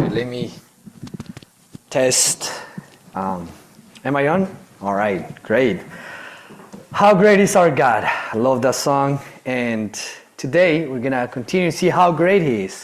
let me test. Am I on? All right, great. How great is our God? I love that song. And today we're going to continue to see how great He is.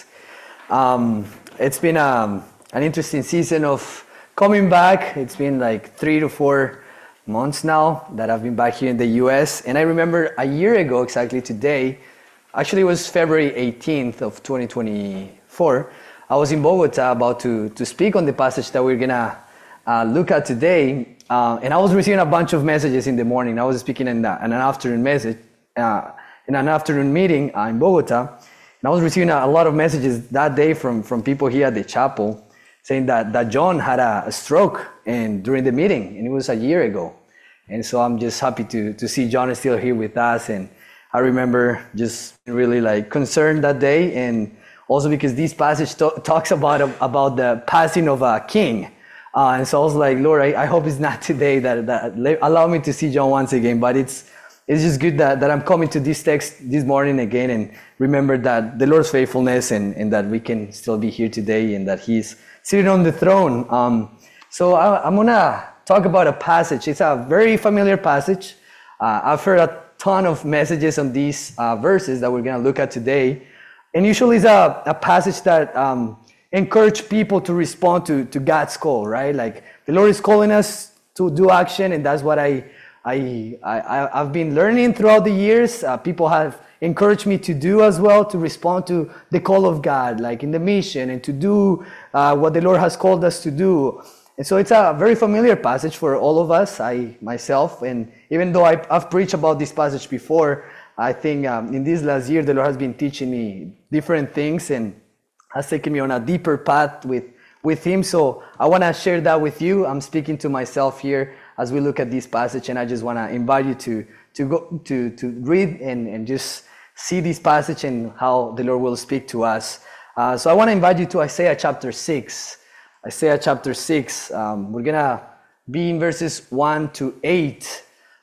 It's been an interesting season of coming back. It's been like 3 to 4 months now that I've been back here in the US. And I remember a year ago, exactly today, actually it was February 18th of 2024, I was in Bogota about to speak on the passage that we're going to look at today. And I was receiving a bunch of messages in the morning. I was speaking in an afternoon message, in an afternoon meeting in Bogota. And I was receiving a lot of messages that day from people here at the chapel saying that John had a stroke during the meeting, and it was a year ago. And so I'm just happy to see John is still here with us. And I remember just really like concerned that day, and also because this passage talks about the passing of a king. And so I was like, Lord, I hope it's not today that allow me to see John once again. But it's just good that I'm coming to this text this morning again and remember that the Lord's faithfulness and that we can still be here today and that He's sitting on the throne. So I'm going to talk about a passage. It's a very familiar passage. I've heard a ton of messages on these verses that we're going to look at today. And usually it's a passage that encourage people to respond to God's call, right? Like the Lord is calling us to do action, and that's what I've been learning throughout the years. People have encouraged me to do as well, to respond to the call of God, like in the mission, and to do what the Lord has called us to do. And so it's a very familiar passage for all of us, myself, and even though I've preached about this passage before, I think in this last year, the Lord has been teaching me different things and has taken me on a deeper path with Him. So I want to share that with you. I'm speaking to myself here as we look at this passage, and I just want to invite you to go to read and just see this passage and how the Lord will speak to us. So I want to invite you to Isaiah chapter 6. Isaiah chapter 6. We're going to be in verses 1 to 8.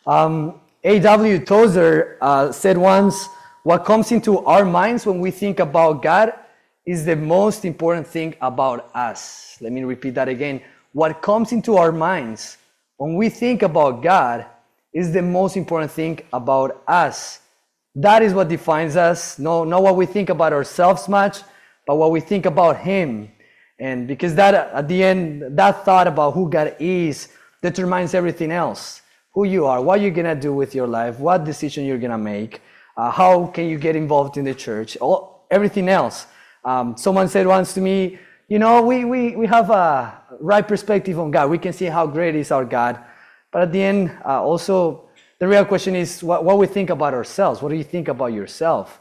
A.W. Tozer said once, what comes into our minds when we think about God is the most important thing about us. Let me repeat that again. What comes into our minds when we think about God is the most important thing about us. That is what defines us. Not what we think about ourselves much, but what we think about Him. And because that, at the end, that thought about who God is determines everything else. Who you are, what you're going to do with your life, what decision you're going to make, how can you get involved in the church, everything else. Someone said once to me, we have a right perspective on God. We can see how great is our God. But at the end, also, the real question is what we think about ourselves. What do you think about yourself?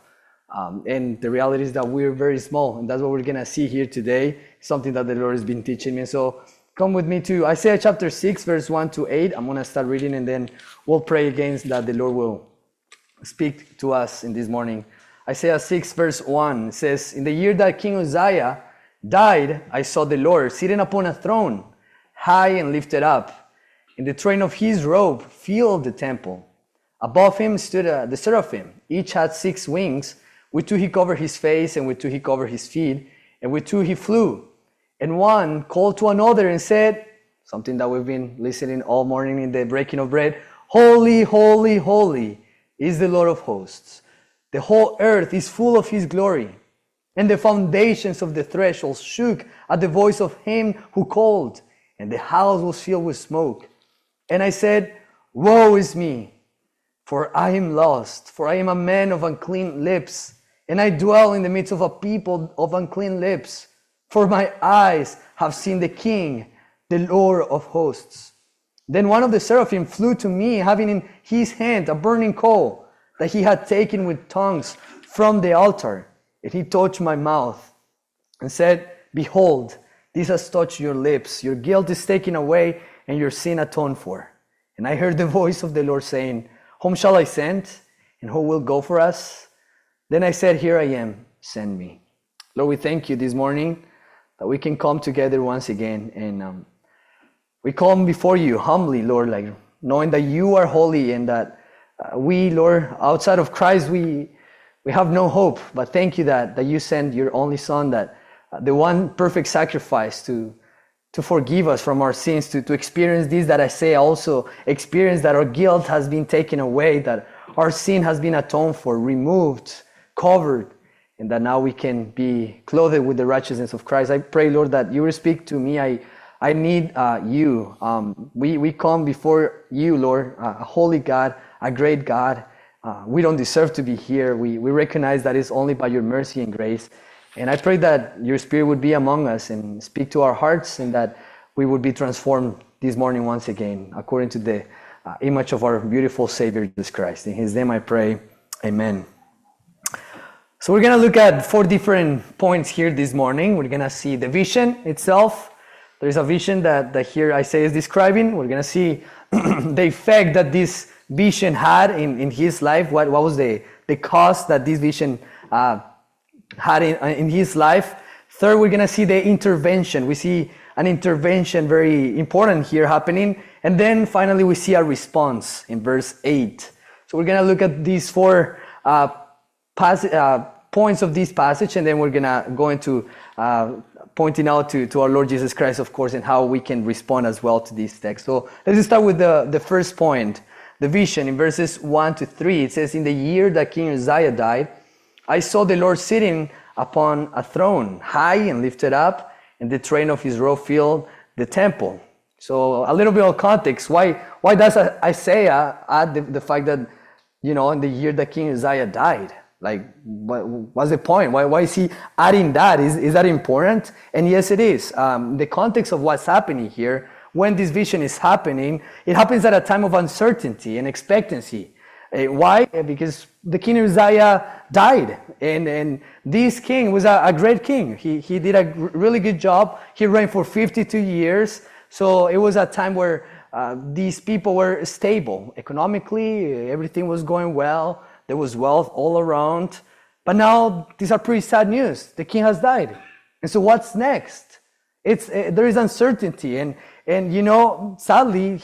And the reality is that we're very small. And that's what we're going to see here today, something that the Lord has been teaching me. So come with me to Isaiah chapter 6, verse 1 to 8. I'm going to start reading, and then we'll pray against that the Lord will speak to us in this morning. Isaiah 6, verse 1 says, in the year that King Uzziah died, I saw the Lord sitting upon a throne, high and lifted up. And the train of His robe filled the temple. Above Him stood the seraphim. Each had 6 wings. With 2 He covered His face, and with 2 He covered His feet, and with 2 He flew. And one called to another and said, something that we've been listening all morning in the breaking of bread, holy, holy, holy is the Lord of hosts. The whole earth is full of His glory. And the foundations of the threshold shook at the voice of Him who called, and the house was filled with smoke. And I said, woe is me, for I am lost, for I am a man of unclean lips, and I dwell in the midst of a people of unclean lips. For my eyes have seen the King, the Lord of hosts. Then one of the seraphim flew to me, having in his hand a burning coal that he had taken with tongues from the altar. And he touched my mouth and said, behold, this has touched your lips. Your guilt is taken away and your sin atoned for. And I heard the voice of the Lord saying, whom shall I send? And who will go for us? Then I said, here I am, send me. Lord, we thank you this morning that we can come together once again. And we come before you humbly, Lord, like knowing that you are holy and that we, Lord, outside of Christ, we have no hope. But thank you that you sent your only Son that the one perfect sacrifice to forgive us from our sins, to experience this that Isaiah also experienced, that our guilt has been taken away, that our sin has been atoned for, removed, covered, and that now we can be clothed with the righteousness of Christ. I pray, Lord, that you will speak to me. I need you. We come before you, Lord, a holy God, a great God. We don't deserve to be here. We recognize that it's only by your mercy and grace. And I pray that your Spirit would be among us and speak to our hearts, and that we would be transformed this morning once again, according to the image of our beautiful Savior, Jesus Christ. In his name I pray, amen. So we're going to look at 4 different points here this morning. We're going to see the vision itself. There is a vision that here Isaiah is describing. We're going to see the effect that this vision had in his life. What was the cost that this vision had in his life. Third, we're going to see the intervention. We see an intervention very important here happening. And then finally, we see a response in verse 8. So we're going to look at these 4 points of this passage, and then we're going to go into pointing out to our Lord Jesus Christ, of course, and how we can respond as well to this text. So let's start with the first point, the vision. In verses 1 to 3, it says, "In the year that King Uzziah died, I saw the Lord sitting upon a throne, high and lifted up, and the train of his robe filled the temple." So a little bit of context. Why does Isaiah add the fact that, in the year that King Uzziah died? Like, what's the point? Why is he adding that? Is that important? And yes, it is. The context of what's happening here, when this vision is happening, it happens at a time of uncertainty and expectancy. Why? Because the King Uzziah died, and this king was a great king. He did a really good job. He reigned for 52 years. So it was a time where these people were stable economically. Everything was going well. There was wealth all around. But now these are pretty sad news. The king has died. And so what's next? There is uncertainty, and sadly,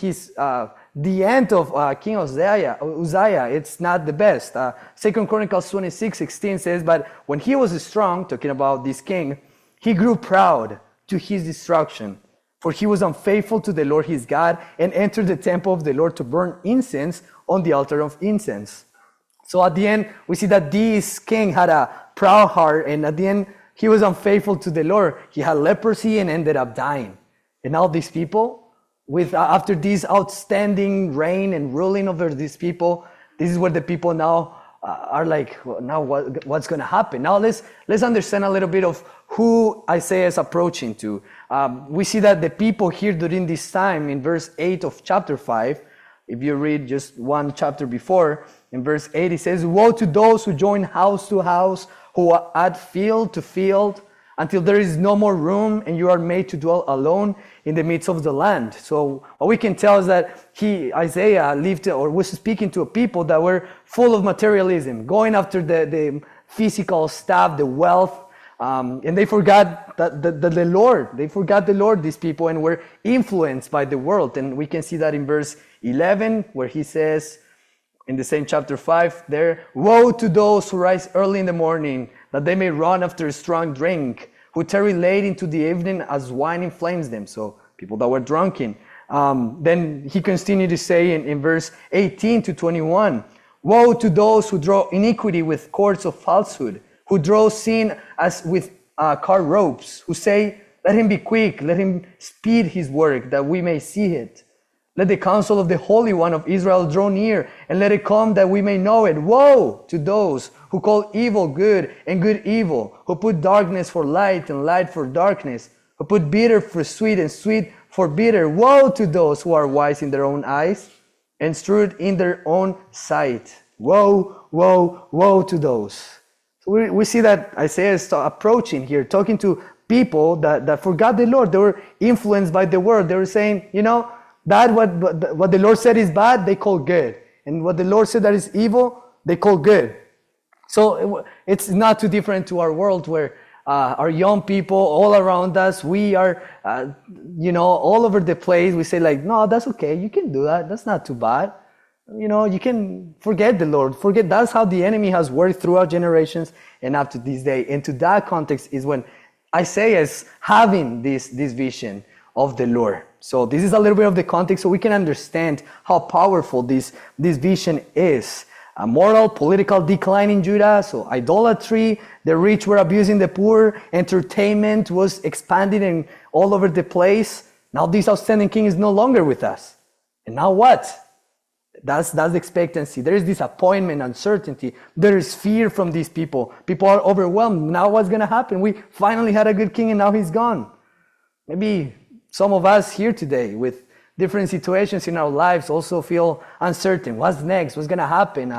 the end of King Uzziah, it's not the best. 2 Chronicles 26:16 says, "But when he was strong," talking about this king, "he grew proud to his destruction. For he was unfaithful to the Lord his God, and entered the temple of the Lord to burn incense on the altar of incense." So at the end, we see that this king had a proud heart, and at the end, he was unfaithful to the Lord. He had leprosy and ended up dying. And now these people, after this outstanding reign and ruling over these people, this is where the people now are like, well, now what's going to happen? Now let's understand a little bit of who Isaiah is approaching to. We see that the people here during this time, in verse 8 of chapter 5, if you read just one chapter before, in verse 8 it says, "Woe to those who join house to house, who add field to field, until there is no more room, and you are made to dwell alone in the midst of the land." So what we can tell is that Isaiah lived or was speaking to a people that were full of materialism, going after the physical stuff, the wealth, and they forgot the Lord. They forgot the Lord, these people, and were influenced by the world. And we can see that in verse 11, where he says, in the same chapter 5 there, "Woe to those who rise early in the morning, that they may run after a strong drink, who tarry late into the evening as wine inflames them." So people that were drunken. Then he continued to say in verse 18 to 21, "Woe to those who draw iniquity with cords of falsehood, who draw sin as with car ropes, who say, 'Let him be quick, let him speed his work, that we may see it. Let the counsel of the Holy One of Israel draw near, and let it come that we may know it.' Woe to those who call evil good and good evil, who put darkness for light and light for darkness, who put bitter for sweet and sweet for bitter. Woe to those who are wise in their own eyes and shrewd in their own sight. Woe, woe, woe to those." So we see that Isaiah is approaching here, talking to people that forgot the Lord. They were influenced by the world. They were saying, that what the Lord said is bad, they call good. And what the Lord said that is evil, they call good. So it's not too different to our world, where our young people all around us, we are, all over the place. We say like, "No, that's okay. You can do that. That's not too bad. You can forget the Lord. That's how the enemy has worked throughout generations and up to this day." And to that context is when Isaiah is having this vision of the Lord. So this is a little bit of the context so we can understand how powerful this vision is. A moral, political decline in Judah, so idolatry, the rich were abusing the poor, entertainment was expanding and all over the place. Now this outstanding king is no longer with us. And now what? That's expectancy. There is disappointment, uncertainty. There is fear from these people. People are overwhelmed. Now what's going to happen? We finally had a good king and now he's gone. Maybe some of us here today with different situations in our lives also feel uncertain. What's next? What's going to happen?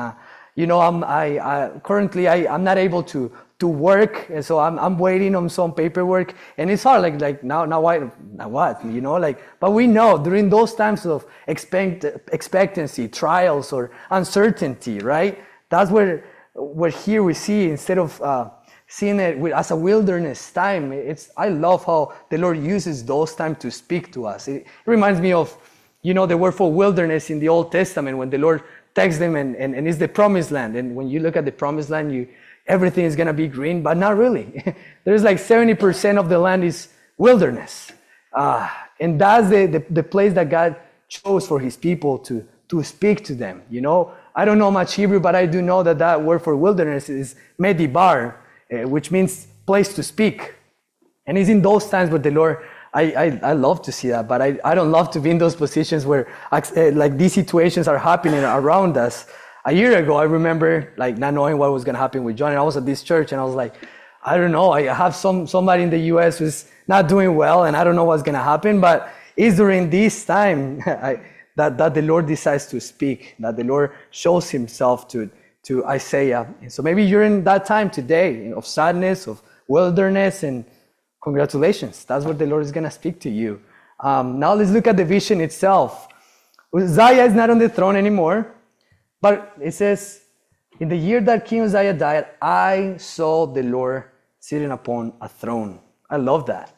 Currently I'm not able to work, and so I'm waiting on some paperwork, and it's hard. Like now what? But we know during those times of expectancy, trials, or uncertainty, right? That's where here we see, instead of seeing it as a wilderness time, I love how the Lord uses those times to speak to us. It reminds me of, the word for wilderness in the Old Testament, when the Lord takes them and it's the promised land. And when you look at the promised land, everything is going to be green, but not really. There's like 70% of the land is wilderness. And that's the place that God chose for his people to speak to them. I don't know much Hebrew, but I do know that word for wilderness is medibar, which means place to speak. And it's in those times where the Lord, I love to see that, but I don't love to be in those positions where like these situations are happening around us. A year ago, I remember like not knowing what was going to happen with John, and I was at this church and I was like, I don't know, I have somebody in the US who's not doing well and I don't know what's going to happen, but it's during this time that the Lord decides to speak, that the Lord shows himself to Isaiah. And so maybe you're in that time today of sadness, of wilderness, and congratulations. That's what the Lord is going to speak to you. Now let's look at the vision itself. Uzziah is not on the throne anymore, but it says, in the year that King Uzziah died, I saw the Lord sitting upon a throne. I love that.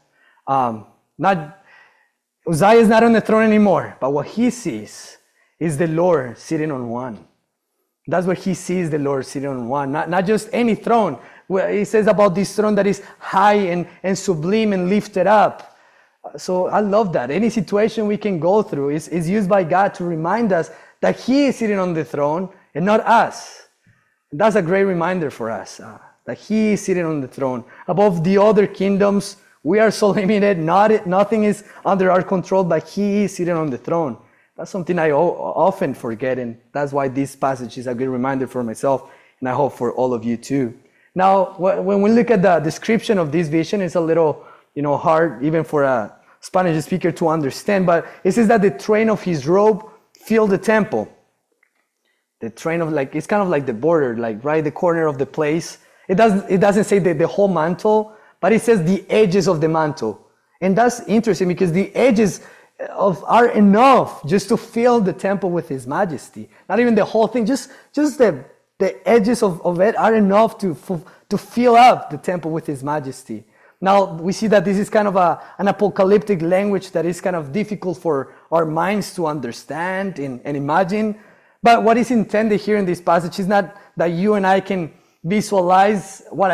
Uzziah is not on the throne anymore, but what he sees is the Lord sitting on one. That's what he sees, the Lord sitting on one. Not just any throne. He says about this throne that is high and sublime and lifted up. So I love that. Any situation we can go through is used by God to remind us that he is sitting on the throne and not us. And that's a great reminder for us, that he is sitting on the throne. Above the other kingdoms, we are so limited. Nothing is under our control, but he is sitting on the throne. That's something I often forget, and that's why this passage is a good reminder for myself, and I hope for all of you too. Now, when we look at the description of this vision, it's a little, hard even for a Spanish speaker to understand, but it says that the train of his robe filled the temple. The train of it's kind of like the border, like right the corner of the place. It doesn't say the whole mantle, but it says the edges of the mantle. And that's interesting because the edges are enough just to fill the temple with his majesty. Not even the whole thing, just the edges of it are enough to fill up the temple with his majesty. Now we see that this is kind of an apocalyptic language that is kind of difficult for our minds to understand and imagine. But what is intended here in this passage is not that you and I can visualize what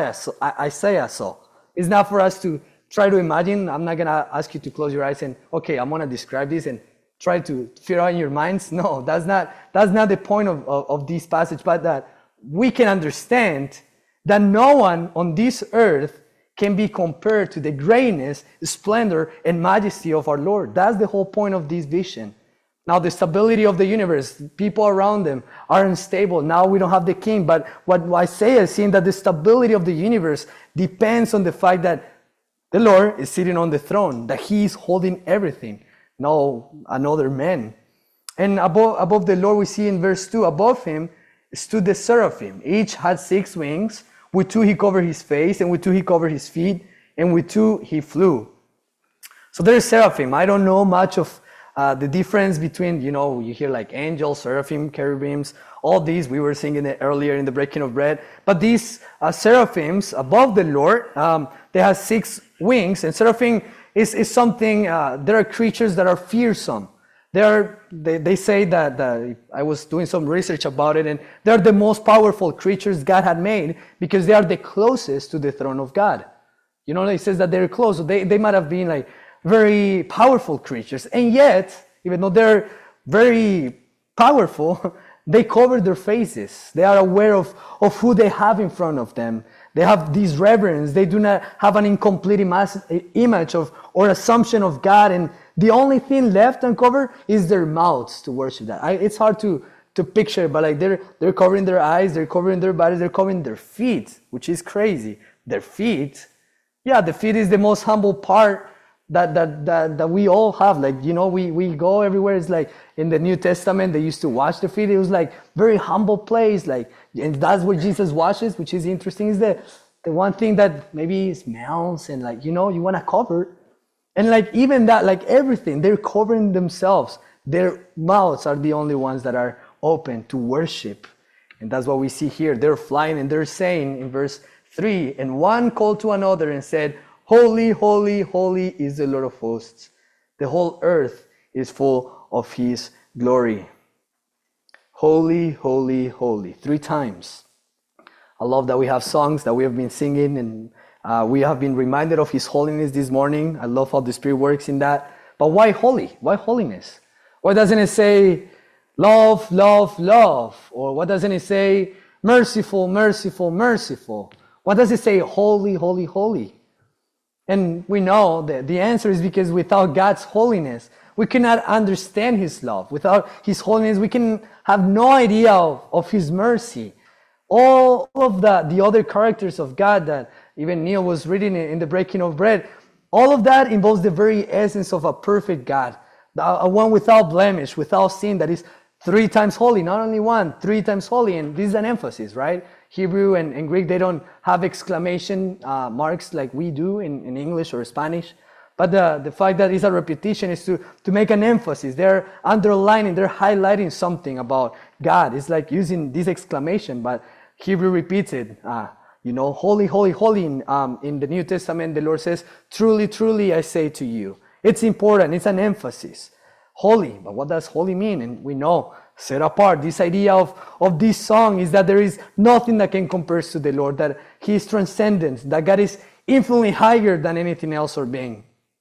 Isaiah saw. It's not for us to try to imagine. I'm not going to ask you to close your eyes and, okay, I'm going to describe this and try to figure out in your minds. No, that's not the point of this passage, but that we can understand that no one on this earth can be compared to the greatness, splendor, and majesty of our Lord. That's the whole point of this vision. Now, the stability of the universe, people around them are unstable. Now we don't have the king, but what Isaiah is saying that the stability of the universe depends on the fact that the Lord is sitting on the throne, that he is holding everything, no another man. And above the Lord, we see in verse 2, above him stood the seraphim. Each had 6 wings. With 2 he covered his face, and with 2 he covered his feet, and with 2 he flew. So there's seraphim. I don't know much of the difference between, you hear like angels, seraphim, cherubims, all these. We were singing it earlier in the breaking of bread. But these seraphims above the Lord, they have 6 wings. And seraphim is something, there are creatures that are fearsome. They say that I was doing some research about it, and they're the most powerful creatures God had made because they are the closest to the throne of God. You know, it says that they're close. So they might have been like very powerful creatures. And yet, even though they're very powerful, they cover their faces. They are aware of who they have in front of them. They have this reverence. They do not have an incomplete image of or assumption of God. And the only thing left uncovered is their mouths to worship that. It's hard to picture, but like they're covering their eyes, they're covering their bodies, they're covering their feet, which is crazy. Their feet. Yeah, the feet is the most humble part that we all have. Like, you know, we go everywhere. It's like in the New Testament, they used to wash the feet. It was like very humble place. Like, and that's where Jesus washes, which is interesting, is the one thing that maybe smells and like, you know, you want to cover. And like even that, like everything, they're covering themselves. Their mouths are the only ones that are open to worship. And that's what we see here. They're flying and they're saying in verse 3, and one called to another and said, Holy, holy, holy is the Lord of hosts. The whole earth is full of his glory. Holy, holy, holy. 3 times. I love that we have songs that we have been singing, and we have been reminded of his holiness this morning. I love how the Spirit works in that. But why holy? Why holiness? Why doesn't it say love, love, love? Or what doesn't it say merciful, merciful, merciful? Why does it say holy, holy, holy? And we know that the answer is because without God's holiness, we cannot understand his love. Without his holiness, we can have no idea of his mercy. All of the other characters of God that even Neil was reading in the breaking of bread, all of that involves the very essence of a perfect God, a one without blemish, without sin, that is 3 times holy, not only one, 3 times holy. And this is an emphasis, right? Hebrew and Greek, they don't have exclamation marks like we do in English or Spanish. But the fact that it's a repetition is to make an emphasis. They're underlining, they're highlighting something about God. It's like using this exclamation, but Hebrew repeats it. You know, holy, holy, holy. In the New Testament, the Lord says, truly, truly, I say to you. It's important. It's an emphasis. Holy. But what does holy mean? And we know, set apart. This idea of this song is that there is nothing that can compare to the Lord, that he is transcendent, that God is infinitely higher than anything else or being.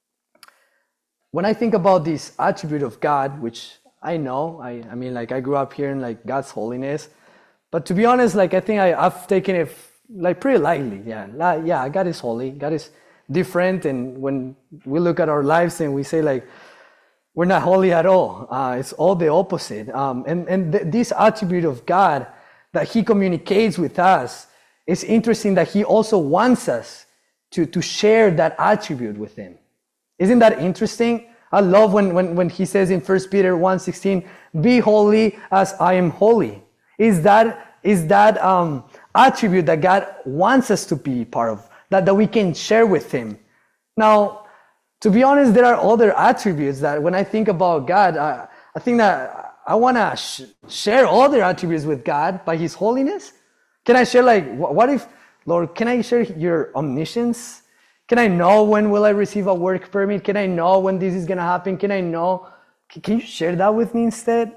When I think about this attribute of God, which I know, I mean, like I grew up hearing like God's holiness, but to be honest, like I think I've taken it like pretty lightly. Yeah, God is holy. God is different. And when we look at our lives and we say like, we're not holy at all. It's all the opposite. This attribute of God that he communicates with us, it's interesting that he also wants us to share that attribute with him. Isn't that interesting? I love when he says in 1 Peter 1:16, be holy as I am holy. Is that attribute that God wants us to be part of, that we can share with him. Now, to be honest, there are other attributes that when I think about God, I think that I want to share other attributes with God by his holiness. Can I share like, what if, Lord, can I share your omniscience? Can I know when will I receive a work permit? Can I know when this is going to happen? Can I know? Can you share that with me instead?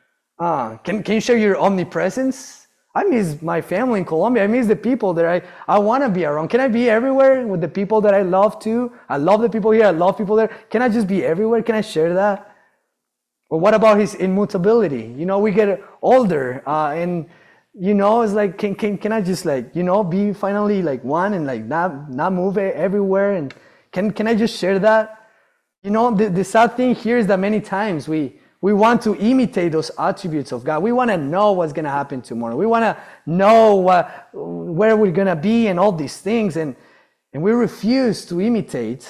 Can you share your omnipresence? I miss my family in Colombia. I miss the people that I want to be around. Can I be everywhere with the people that I love too? I love the people here. I love people there. Can I just be everywhere? Can I share that? Or what about his immutability? You know, we get older and, you know, it's like, can I just like, you know, be finally like one and like not move everywhere? And can I just share that? You know, the sad thing here is that many times we want to imitate those attributes of God. We want to know what's going to happen tomorrow. We want to know where we're going to be and all these things. And we refuse to imitate.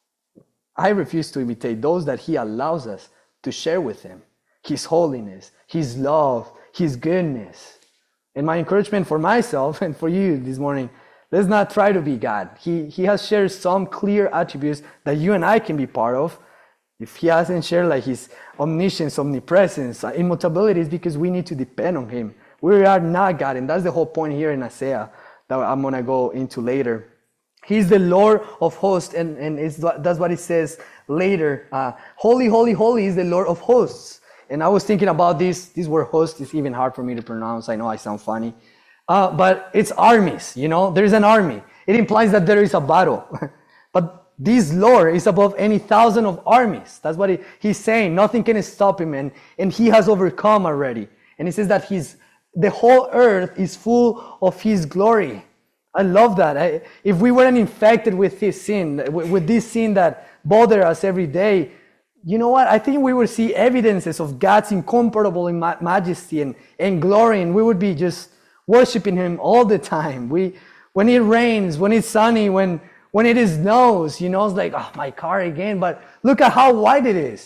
I refuse to imitate those that he allows us to share with him. His holiness, his love, his goodness. And my encouragement for myself and for you this morning, let's not try to be God. He has shared some clear attributes that you and I can be part of. If he hasn't shared like his omniscience, omnipresence, immutability, is because we need to depend on him. We are not God, and that's the whole point here in Isaiah that I'm going to go into later. He's the Lord of hosts, and that's what it says later. Holy, holy, holy is the Lord of hosts. And I was thinking about this word host is even hard for me to pronounce. I know I sound funny. But it's armies, you know, there's an army. it implies that there is a battle. But this Lord is above any thousand of armies. That's what he's saying. Nothing can stop him, and he has overcome already. And he says that the whole earth is full of his glory. I love that. If we weren't infected with this sin, with this sin that bothers us every day, you know what? I think we would see evidences of God's incomparable majesty and glory, and we would be just worshiping him all the time. When it rains, when it's sunny, when it snows, it's like, oh, my car again. But look at how white it is,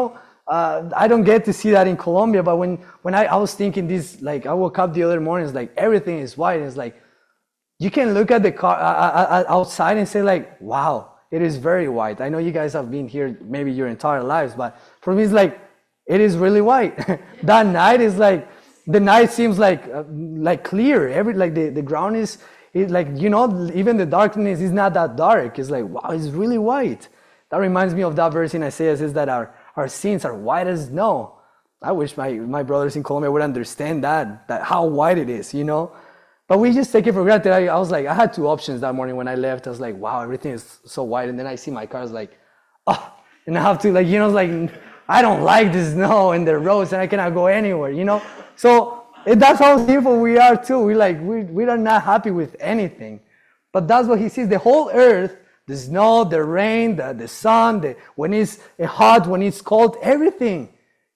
I don't get to see that in Colombia, but when I was thinking this, like, I woke up the other morning, it's like everything is white. It's like, you can look at the car outside and say like, wow, it is very white. I know you guys have been here maybe your entire lives, but for me, it's like, it is really white. That night is like, the night seems like clear. The ground is like, even the darkness is not that dark. It's like, wow, it's really white. That reminds me of that verse in Isaiah. It says that our sins are white as snow. I wish my brothers in Colombia would understand that how white it is, But we just take it for granted. I was like, I had two options that morning when I left. I was like, wow, everything is so white. And then I see my car, I was like, oh, and I have to I don't like the snow and the roads, and I cannot go anywhere, So that's how sinful we are too. We are not happy with anything. But that's what he sees. The whole earth, the snow, the rain, the sun, when it's hot, when it's cold, everything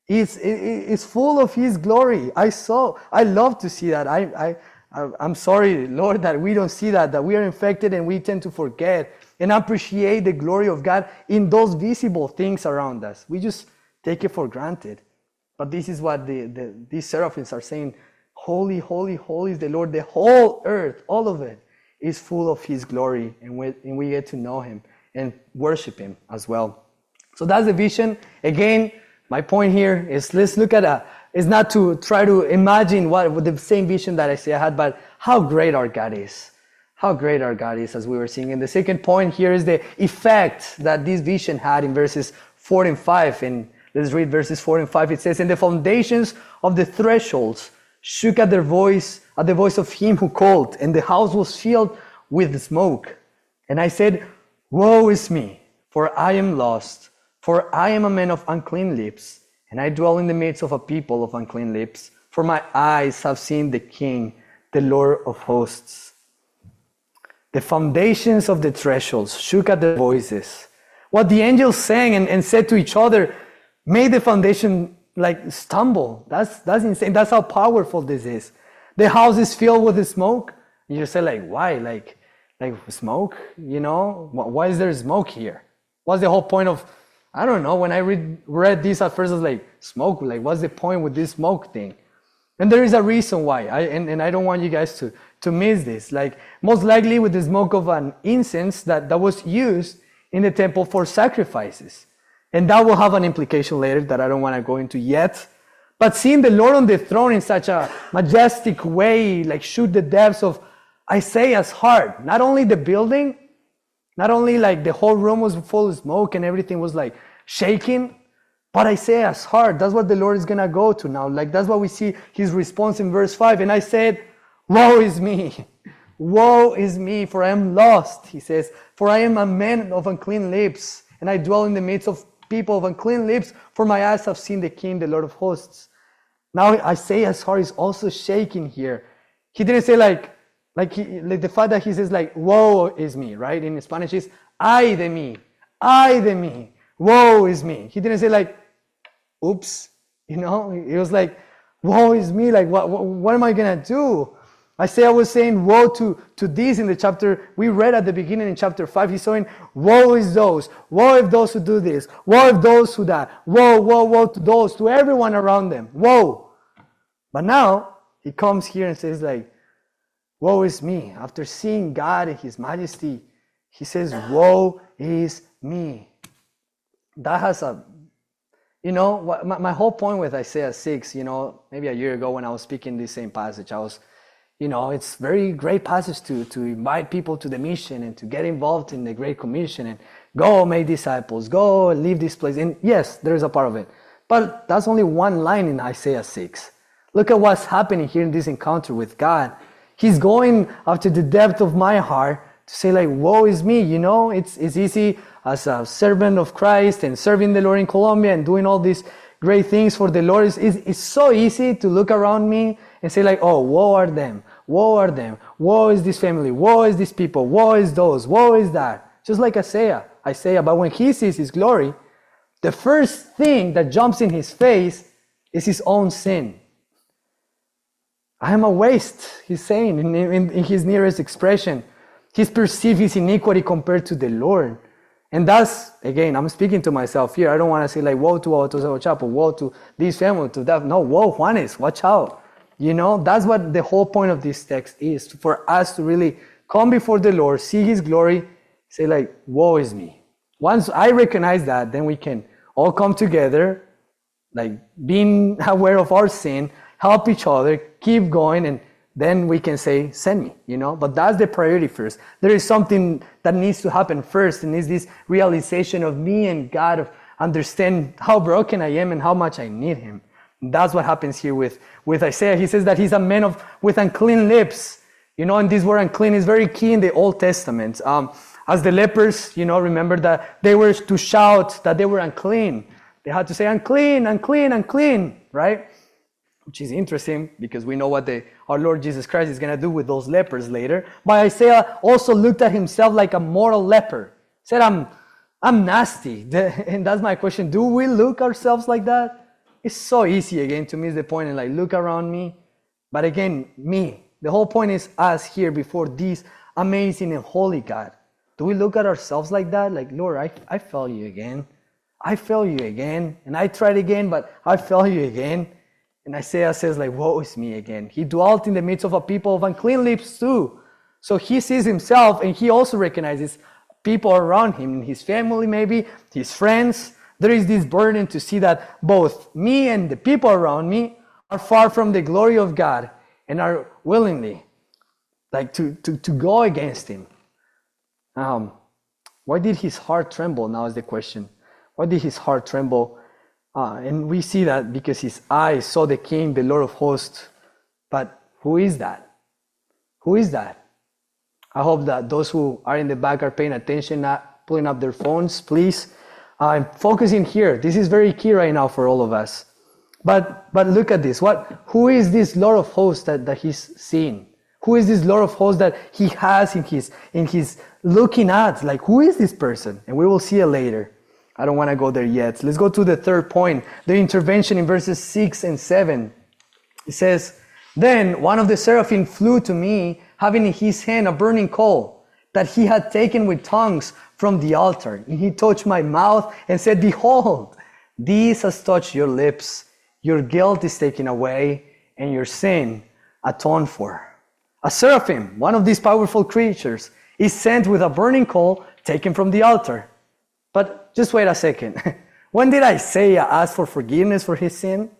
is full of his glory. I love to see that. I'm sorry, Lord, that we don't see that we are infected and we tend to forget and appreciate the glory of God in those visible things around us. We just take it for granted. But this is what these seraphims are saying. Holy, holy, holy is the Lord. The whole earth, all of it, is full of his glory. And we get to know him and worship him as well. So that's the vision. Again, my point here is let's look at it's not to try to imagine what the same vision that Isaiah had, but how great our God is. How great our God is, as we were seeing. And the second point here is the effect that this vision had in verses 4 and 5. And let's read verses 4 and 5. It says, and the foundations of the thresholds shook at the voice of him who called, and the house was filled with smoke. And I said, woe is me, for I am lost, for I am a man of unclean lips, and I dwell in the midst of a people of unclean lips, for my eyes have seen the King, the Lord of hosts. The foundations of the thresholds shook at their voices. What the angels sang and said to each other made the foundation stumble. That's insane. That's how powerful this is. The house is filled with the smoke. You say why? Like smoke? Why is there smoke here? What's the whole point of? I don't know. When I read this at first, I was like, smoke. What's the point with this smoke thing? And there is a reason why. I don't want you guys to miss this. Most likely with the smoke of an incense that was used in the temple for sacrifices. And that will have an implication later that I don't want to go into yet. But seeing the Lord on the throne in such a majestic way, shoot the depths of Isaiah's heart. Not only the building, not only the whole room was full of smoke and everything was shaking, but Isaiah's heart. That's what the Lord is going to go to now. That's what we see his response in verse 5. And I said, woe is me. Woe is me, for I am lost, he says. For I am a man of unclean lips, and I dwell in the midst of people of unclean lips, for my eyes have seen the King, the Lord of hosts. Now Isaiah's heart is also shaking here. He didn't say the fact that he says woe is me, right? In Spanish is ay de mí, woe is me. He didn't say oops, He was woe is me, what am I gonna do? Isaiah was saying woe to this in the chapter we read at the beginning in chapter 5. He's saying woe is those, woe if those who do this, woe if those who that, woe to those, to everyone around them, woe. But now he comes here and says woe is me. After seeing God in his majesty, he says woe is me. That has my whole point with Isaiah 6, maybe a year ago when I was speaking this same passage, I was it's very great passage to invite people to the mission and to get involved in the Great Commission and go make disciples, go leave this place. And yes, there is a part of it. But that's only one line in Isaiah 6. Look at what's happening here in this encounter with God. He's going after the depth of my heart to say like, woe is me, you know? It's easy as a servant of Christ and serving the Lord in Colombia and doing all these great things for the Lord. It's so easy to look around me and say like, oh, woe are them, woe are them, woe is this family, woe is these people, woe is those, woe is that. Just like Isaiah. But when he sees his glory, the first thing that jumps in his face is his own sin. I am a waste, he's saying in his nearest expression. He's perceived his iniquity compared to the Lord. And that's, again, I'm speaking to myself here. I don't want to say like, woe to Alto Chapel, woe to this family, to that. No, woe, Juanes, watch out. You know, that's what the whole point of this text is, for us to really come before the Lord, see his glory, say like, woe is me. Once I recognize that, then we can all come together, like being aware of our sin, help each other, keep going, and then we can say, send me, you know? But that's the priority first. There is something that needs to happen first, and it's this realization of me and God, of understand how broken I am and how much I need him. And that's what happens here with Isaiah. He says that he's a man with unclean lips, you know, and this word unclean is very key in the Old Testament. As the lepers, you know, remember that they were to shout that they were unclean. They had to say, unclean, unclean, unclean, right? Which is interesting because we know what our Lord Jesus Christ is going to do with those lepers later. But Isaiah also looked at himself like a mortal leper. Said, I'm nasty. And that's my question. Do we look ourselves like that? It's so easy, again, to miss the point and like, look around me. But again, me. The whole point is us here before this amazing and holy God. Do we look at ourselves like that? Like, Lord, I fail you again. I fail you again. And I tried again, but I fail you again. And Isaiah says like, woe is me again. He dwelt in the midst of a people of unclean lips too. So he sees himself, and he also recognizes people around him, his family maybe, his friends. There is this burden to see that both me and the people around me are far from the glory of God and are willingly like to go against him. Why did his heart tremble? Now is the question. Why did his heart tremble? And we see that because his eyes saw the King, the Lord of hosts. But who is that? Who is that? I hope that those who are in the back are paying attention, not pulling up their phones, please. I'm focusing here. This is very key right now for all of us. But look at this. Who is this Lord of hosts that he's seeing? Who is this Lord of hosts that he has in his looking at? Like, who is this person? And we will see it later. I don't want to go there yet. Let's go to the third point, the intervention in verses 6 and 7. It says, then one of the seraphim flew to me, having in his hand a burning coal that he had taken with tongues from the altar. And he touched my mouth and said, behold, this has touched your lips. Your guilt is taken away and your sin atoned for. A seraphim, one of these powerful creatures, is sent with a burning coal taken from the altar. But just wait a second. When did Isaiah ask for forgiveness for his sin?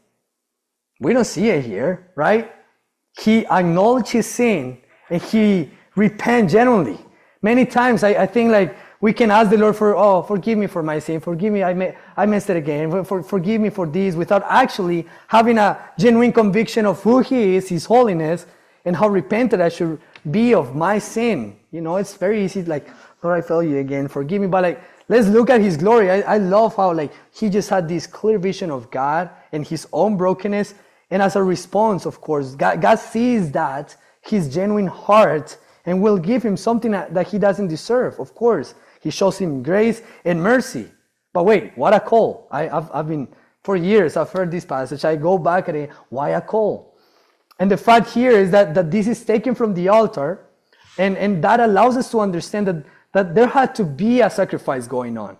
We don't see it here, right? He acknowledged his sin and he repent genuinely. Many times I think like we can ask the Lord for, forgive me for my sin. Forgive me, I messed it again. Forgive me for this, without actually having a genuine conviction of who he is, his holiness, and how repentant I should be of my sin. You know, it's very easy, like, Lord, I fail you again. Forgive me. But like, let's look at his glory. I love how like he just had this clear vision of God and his own brokenness. And as a response, of course, God sees that, his genuine heart, and will give him something that he doesn't deserve. Of course, he shows him grace and mercy. But wait, what a call. I've been, for years, I've heard this passage. I go back at it, why a call? And the fact here is that this is taken from the altar, and that allows us to understand that there had to be a sacrifice going on.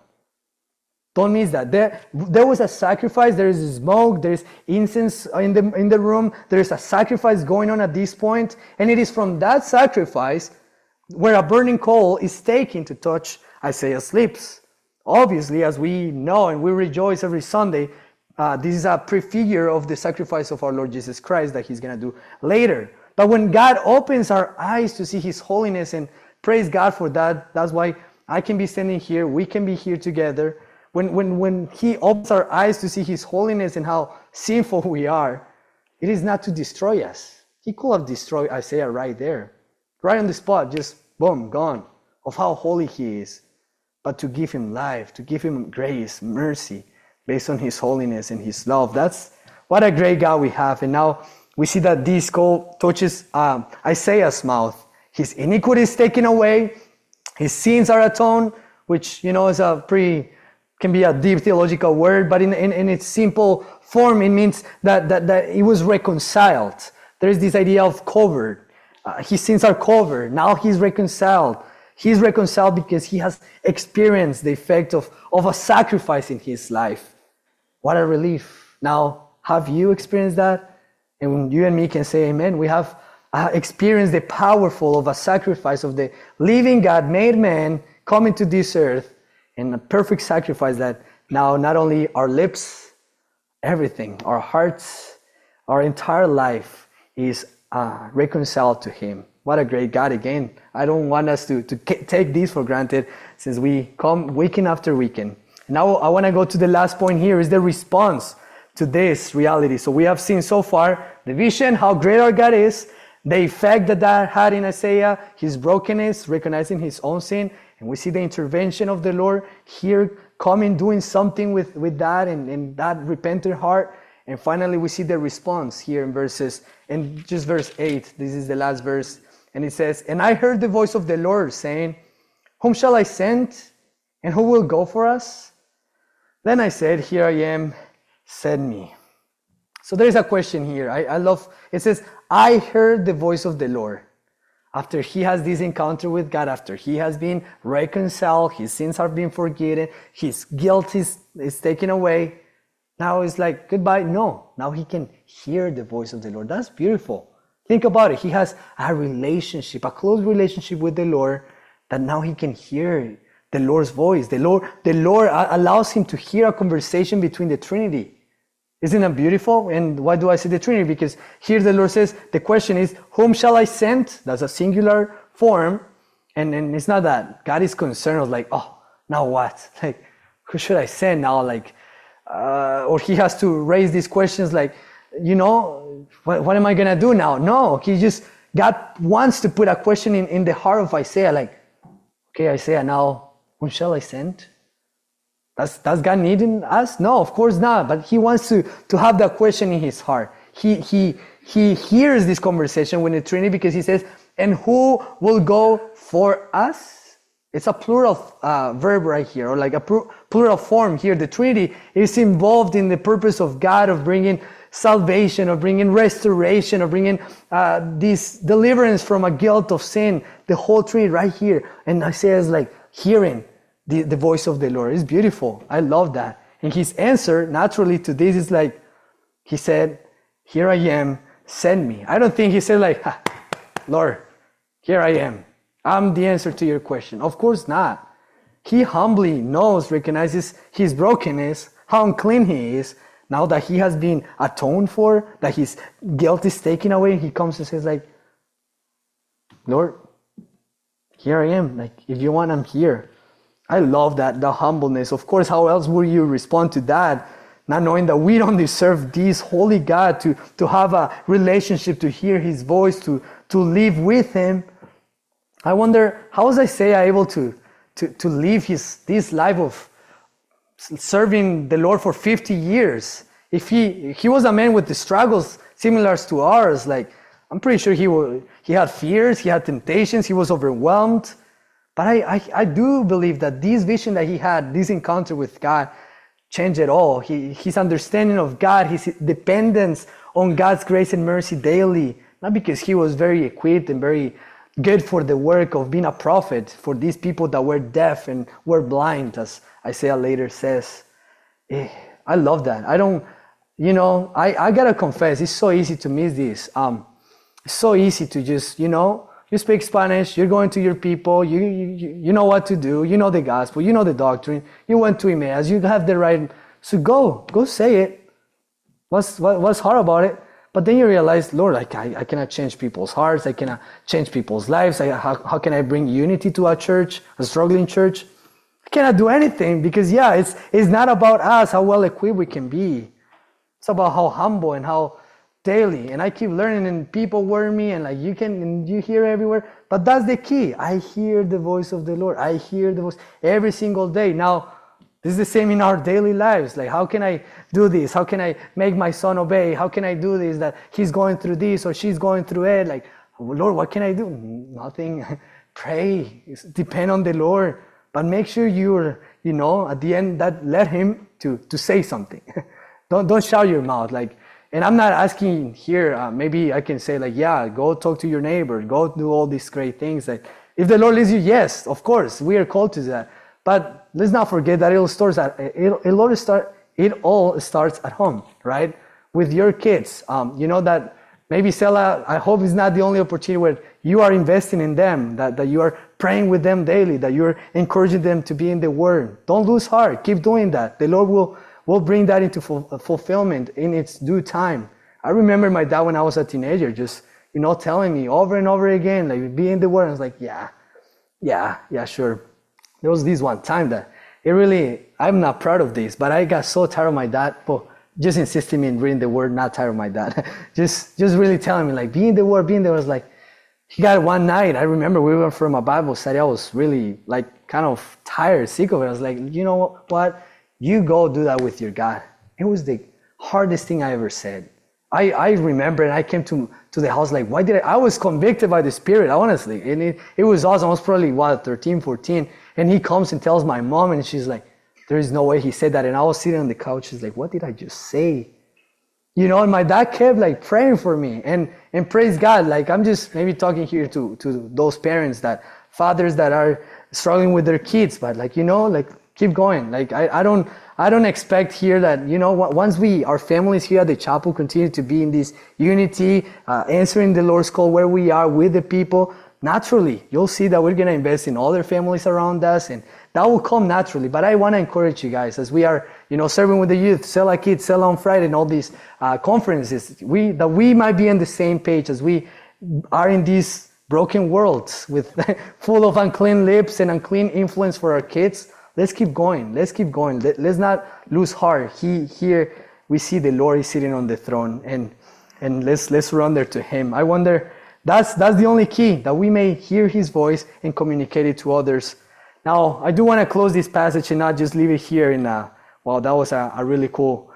Don't miss that. There was a sacrifice. There is smoke. There is incense in the room. There is a sacrifice going on at this point, and it is from that sacrifice where a burning coal is taken to touch Isaiah's lips. Obviously, as we know and we rejoice every Sunday, this is a prefigure of the sacrifice of our Lord Jesus Christ that he's going to do later. But when God opens our eyes to see his holiness, and praise God for that, that's why I can be standing here, we can be here together. When he opens our eyes to see his holiness and how sinful we are, it is not to destroy us. He could have destroyed Isaiah right there, right on the spot, just boom, gone. of how holy he is, but to give him life, to give him grace, mercy, based on his holiness and his love. That's what a great God we have. And now we see that this call touches Isaiah's mouth. His iniquity is taken away, his sins are atoned, which, is can be a deep theological word, but in its simple form, it means that it was reconciled. There is this idea of covered. His sins are covered. Now he's reconciled. He's reconciled because he has experienced the effect of a sacrifice in his life. What a relief. Now, have you experienced that? And you and me can say amen. We have experienced the powerful of a sacrifice of the living God made man coming to this earth, and a perfect sacrifice that now not only our lips, everything, our hearts, our entire life is reconciled to him. What a great God again. I don't want us to take this for granted, since we come weekend after weekend. Now I want to go to the last point here, is the response to this reality. So we have seen so far the vision, how great our God is, the effect that had in Isaiah, his brokenness, recognizing his own sin, and we see the intervention of the Lord here coming, doing something with that and that repentant heart. And finally, we see the response here in verse 8. This is the last verse. And it says, "And I heard the voice of the Lord saying, Whom shall I send? And who will go for us? Then I said, Here I am, send me." So there's a question here. I love, it says, I heard the voice of the Lord. After he has this encounter with God, after he has been reconciled, his sins are being forgiven, his guilt is taken away. Now it's like, goodbye. No, now he can hear the voice of the Lord. That's beautiful. Think about it. He has a relationship, a close relationship with the Lord, that now he can hear the Lord's voice. The Lord allows him to hear a conversation between the Trinity. Isn't that beautiful? And why do I say the Trinity? Because here the Lord says, the question is, whom shall I send? That's a singular form. And it's not that God is concerned of like, oh, now what? Like, who should I send now? Like, or he has to raise these questions like, what am I going to do now? No, God wants to put a question in the heart of Isaiah, like, okay, Isaiah, now, whom shall I send? Does God need us? No, of course not. But he wants to have that question in his heart. He hears this conversation with the Trinity because he says, and who will go for us? It's a plural verb right here, or like a plural form here. The Trinity is involved in the purpose of God of bringing salvation, of bringing restoration, of bringing this deliverance from a guilt of sin. The whole Trinity right here. And Isaiah is like hearing the voice of the Lord. It's beautiful. I love that. And his answer naturally to this is like, he said, here I am, send me. I don't think he said like, Lord, here I am. I'm the answer to your question. Of course not. He humbly recognizes his brokenness, how unclean he is. Now that he has been atoned for, that his guilt is taken away, he comes and says like, Lord, here I am. Like, if you want, I'm here. I love that, the humbleness. Of course, how else would you respond to that? Not knowing that we don't deserve this holy God to have a relationship, to hear his voice, to live with him. I wonder, how is Isaiah able to live this life of serving the Lord for 50 years? If he was a man with the struggles similar to ours, like, I'm pretty sure he had fears, he had temptations, he was overwhelmed. But I do believe that this vision that he had, this encounter with God, changed it all. His understanding of God, his dependence on God's grace and mercy daily, not because he was very equipped and very good for the work of being a prophet for these people that were deaf and were blind, as Isaiah later says. I love that. I gotta confess, it's so easy to miss this. It's so easy to just, you speak Spanish, you're going to your people, you know what to do, you know the gospel, you know the doctrine, you went to Emmaus, you have the right, so go say it. What's hard about it? But then you realize, Lord, I cannot change people's hearts, I cannot change people's lives. How can I bring unity to a church, a struggling church? I cannot do anything because it's not about us, how well equipped we can be. It's about how humble and how daily, and I keep learning, and people warn me, and like you hear everywhere. But that's the key. I hear the voice of the Lord. I hear the voice every single day. Now, this is the same in our daily lives. Like, how can I do this? How can I make my son obey? How can I do this? That he's going through this or she's going through it. Like, Lord, what can I do? Nothing. Pray. Depend on the Lord. But make sure you're, at the end, that let him to say something. Don't shut your mouth. Like, and I'm not asking here, maybe I can say like, yeah, go talk to your neighbor. Go do all these great things. Like, if the Lord leads you, yes, of course, we are called to that. But let's not forget that it all starts at home, right? With your kids. That maybe Selah, I hope it's not the only opportunity where you are investing in them, that you are praying with them daily, that you're encouraging them to be in the Word. Don't lose heart. Keep doing that. The Lord will bring that into fulfillment in its due time. I remember my dad when I was a teenager, just, telling me over and over again, like, be in the Word. I was like, yeah, sure. There was this one time that I'm not proud of this, but I got so tired of my dad, just insisting me in reading the Word, not tired of my dad. just really telling me, like, be in the Word. I was like, he got one night, I remember we went from a Bible study. I was really, like, kind of tired, sick of it. I was like, you know what? You go do that with your God. It was the hardest thing I ever said. I remember, and I came to the house like, why did I was convicted by the Spirit, honestly. And it was awesome. I was probably, 13, 14. And he comes and tells my mom, and she's like, there is no way he said that. And I was sitting on the couch. She's like, what did I just say? And my dad kept like praying for me. And praise God, like, I'm just maybe talking here to those parents, that fathers that are struggling with their kids, but like, like, keep going. Like, I don't expect here that, once our families here at the chapel continue to be in this unity, answering the Lord's call where we are with the people, naturally, you'll see that we're going to invest in other families around us, and that will come naturally. But I want to encourage you guys, as we are, serving with the youth, Selah Kids, Selah on Friday, and all these conferences, that we might be on the same page as we are in these broken worlds with full of unclean lips and unclean influence for our kids. Let's keep going. Let's not lose heart. Here we see the Lord is sitting on the throne, and let's run there to Him. I wonder, that's the only key, that we may hear His voice and communicate it to others. Now, I do want to close this passage and not just leave it here in that was a really cool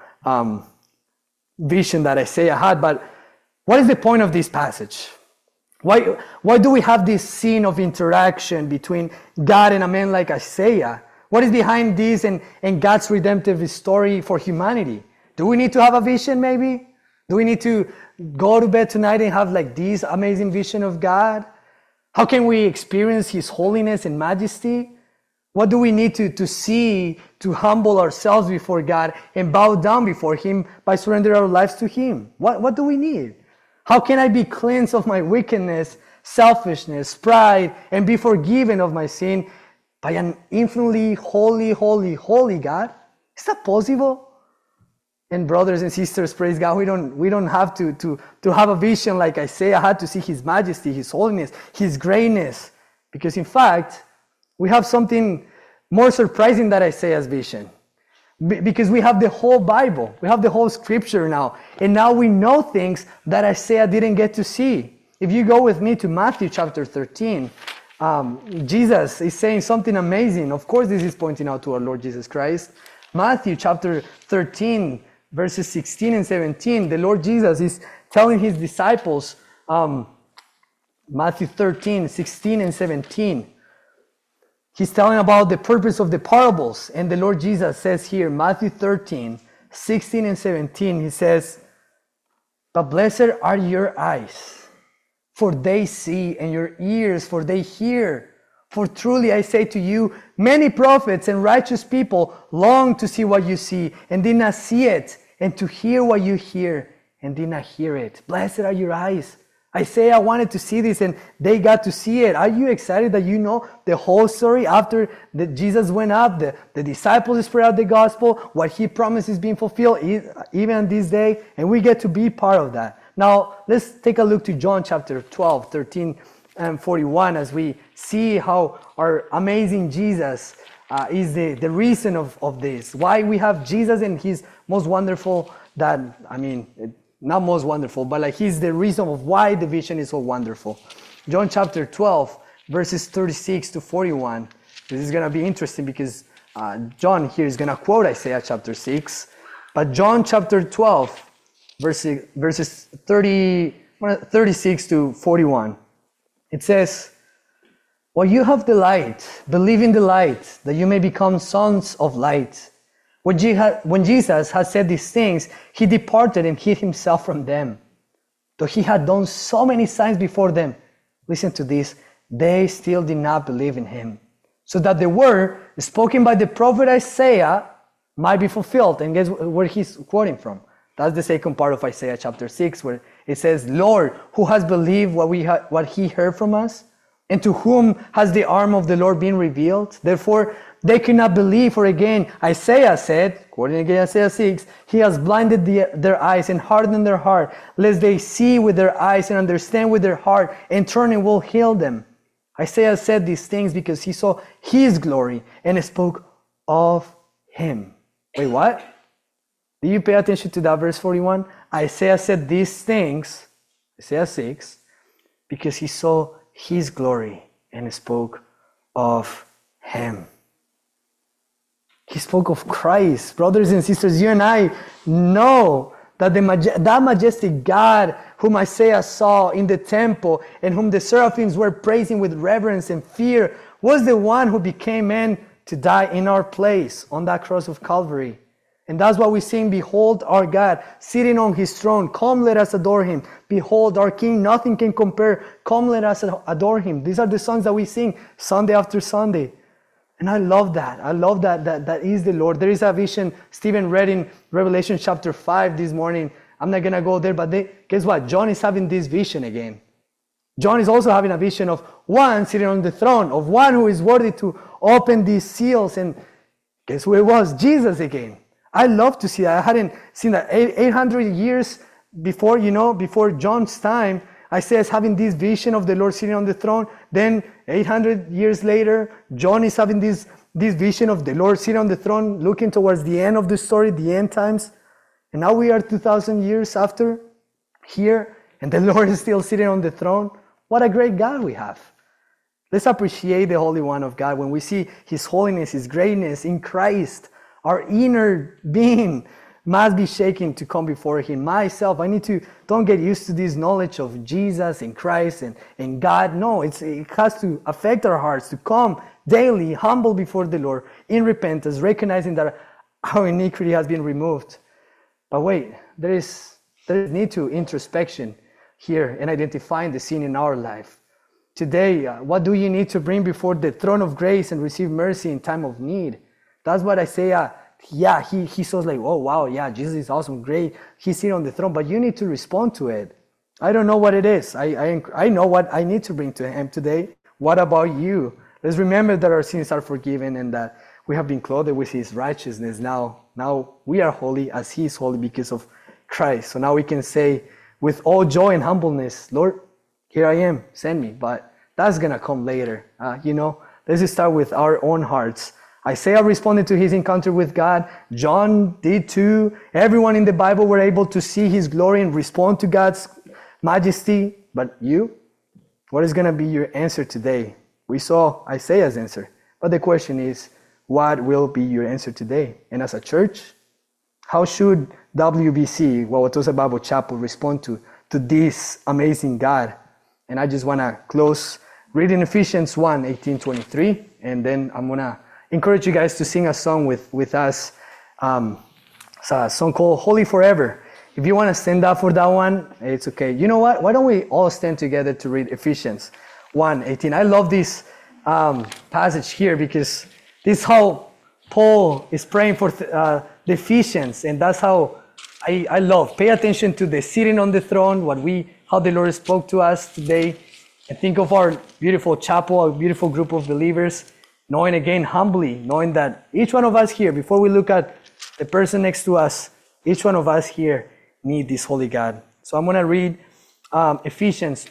vision that Isaiah had. But what is the point of this passage? Why do we have this scene of interaction between God and a man like Isaiah? What is behind this and God's redemptive story for humanity? Do we need to have a vision, maybe? Do we need to go to bed tonight and have like this amazing vision of God? How can we experience His holiness and majesty? What do we need to see to humble ourselves before God and bow down before Him by surrendering our lives to Him? What do we need? How can I be cleansed of my wickedness, selfishness, pride, and be forgiven of my sin by an infinitely holy, holy, holy God? Is that possible? And brothers and sisters, praise God, we don't have to have a vision like Isaiah had to see His majesty, His holiness, His greatness. Because in fact, we have something more surprising than Isaiah's vision. Because we have the whole Bible, we have the whole Scripture now. And now we know things that Isaiah didn't get to see. If you go with me to Matthew chapter 13, Jesus is saying something amazing. Of course, this is pointing out to our Lord Jesus Christ. Matthew chapter 13, verses 16 and 17, the Lord Jesus is telling His disciples, Matthew 13, 16 and 17, He's telling about the purpose of the parables. And the Lord Jesus says here, Matthew 13, 16 and 17, He says, but blessed are your eyes, for they see, and your ears, for they hear. For truly I say to you, many prophets and righteous people long to see what you see, and did not see it, and to hear what you hear, and did not hear it. Blessed are your eyes. Isaiah wanted to see this, and they got to see it. Are you excited that you know the whole story after Jesus went up, the disciples spread out the gospel, what He promised is being fulfilled even this day, and we get to be part of that. Now, let's take a look to John chapter 12, 13 and 41 as we see how our amazing Jesus is the reason of this. Why we have Jesus and His most wonderful, that, not most wonderful, but like he's the reason of why the vision is so wonderful. John chapter 12, verses 36 to 41. This is going to be interesting because John here is going to quote Isaiah chapter 6. But John chapter 12, verses 36 to 41. It says, "While you have the light, believe in the light, that you may become sons of light. When Jesus had said these things, he departed and hid himself from them. Though he had done so many signs before them," listen to this, "they still did not believe in him. So that the word spoken by the prophet Isaiah might be fulfilled." And guess where he's quoting from? That's the second part of Isaiah chapter 6, where it says, "Lord, who has believed what he heard from us? And to whom has the arm of the Lord been revealed? Therefore, they could not believe, for again, Isaiah said," quoting again Isaiah 6, "He has blinded their eyes and hardened their heart, lest they see with their eyes and understand with their heart, and turn and will heal them." Isaiah said these things because he saw his glory and spoke of him. Wait, what? Do you pay attention to that verse 41? Isaiah said these things, Isaiah 6, because he saw his glory and spoke of him. He spoke of Christ. Brothers and sisters, you and I know that that majestic God whom Isaiah saw in the temple and whom the seraphims were praising with reverence and fear was the one who became man to die in our place on that cross of Calvary. And that's why we sing, "Behold our God sitting on his throne. Come, let us adore him. Behold our King, nothing can compare. Come, let us adore him." These are the songs that we sing Sunday after Sunday. And I love that. I love that is the Lord. There is a vision Stephen read in Revelation chapter 5 this morning. I'm not going to go there, but guess what? John is having this vision again. John is also having a vision of one sitting on the throne, of one who is worthy to open these seals. And guess who it was? Jesus again. I love to see that. I hadn't seen that 800 years before, before John's time. Isaiah is having this vision of the Lord sitting on the throne. Then 800 years later, John is having this vision of the Lord sitting on the throne, looking towards the end of the story, the end times. And now we are 2,000 years after here, and the Lord is still sitting on the throne. What a great God we have. Let's appreciate the Holy One of God when we see his holiness, his greatness in Christ. Our inner being must be shaken to come before him. Myself, don't get used to this knowledge of Jesus and Christ and God. No, it has to affect our hearts to come daily, humble before the Lord in repentance, recognizing that our iniquity has been removed. But wait, there is need to introspection here and identifying the sin in our life. Today, what do you need to bring before the throne of grace and receive mercy in time of need? That's what Isaiah, he saws like, oh wow, yeah, Jesus is awesome, great. He's sitting on the throne, but you need to respond to it. I don't know what it is. I know what I need to bring to him today. What about you? Let's remember that our sins are forgiven and that we have been clothed with his righteousness. Now we are holy as he is holy because of Christ. So now we can say with all joy and humbleness, Lord, here I am, send me. But that's going to come later. Let's just start with our own hearts. Isaiah responded to his encounter with God. John did too. Everyone in the Bible were able to see his glory and respond to God's majesty. But you, what is going to be your answer today? We saw Isaiah's answer. But the question is, what will be your answer today? And as a church, how should WBC, Wauwatosa Bible Chapel, respond to this amazing God? And I just want to close reading Ephesians 1:18-23. And then I'm going to encourage you guys to sing a song with us. It's a song called Holy Forever. If you want to stand up for that one, it's okay. You know what? Why don't we all stand together to read Ephesians 1:18. I love this passage here because this is how Paul is praying for the Ephesians, and that's how I love. Pay attention to the sitting on the throne, how the Lord spoke to us today, and think of our beautiful chapel, our beautiful group of believers, knowing again humbly, knowing that each one of us here, before we look at the person next to us, each one of us here need this holy God. So I'm going to read Ephesians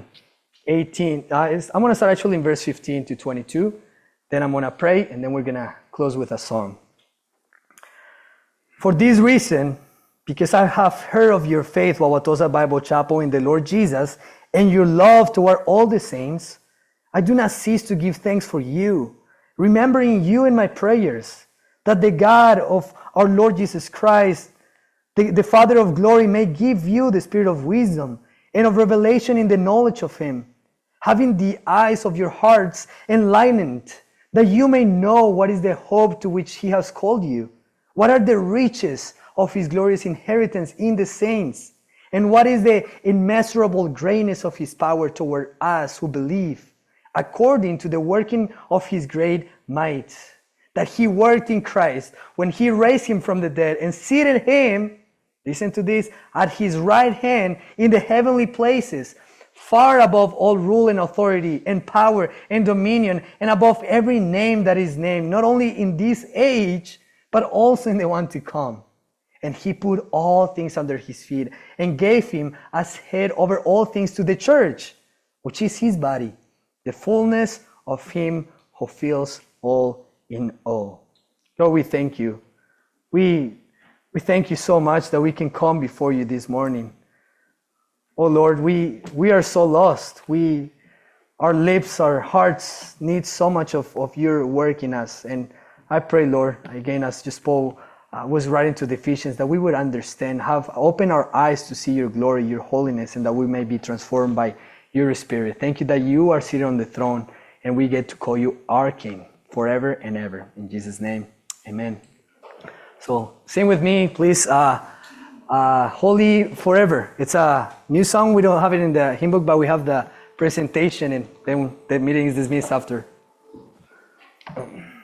1:18. I'm going to start actually in verse 15-22. Then I'm going to pray, and then we're going to close with a song. For this reason, because I have heard of your faith, Wauwatosa Bible Chapel, in the Lord Jesus, and your love toward all the saints. I do not cease to give thanks for you, remembering you in my prayers, that the God of our Lord Jesus Christ, the Father of glory, may give you the spirit of wisdom and of revelation in the knowledge of him, having the eyes of your hearts enlightened, that you may know what is the hope to which he has called you, what are the riches of his glorious inheritance in the saints, and what is the immeasurable greatness of his power toward us who believe, according to the working of his great might, that he worked in Christ when he raised him from the dead and seated him, listen to this, at his right hand in the heavenly places, far above all rule and authority and power and dominion, and above every name that is named, not only in this age, but also in the one to come. And he put all things under his feet and gave him as head over all things to the church, which is his body, the fullness of him who fills all in all. Lord, we thank you. We thank you so much that we can come before you this morning. Oh Lord, we are so lost. Our lips, our hearts need so much of your work in us. And I pray, Lord, again, as just Paul was writing to the Ephesians, that we would understand, open our eyes to see your glory, your holiness, and that we may be transformed by your Spirit. Thank you that you are seated on the throne, and we get to call you our King forever and ever. In Jesus' name, amen. So sing with me, please. Holy Forever. It's a new song. We don't have it in the hymn book, but we have the presentation, and then the meeting is dismissed after.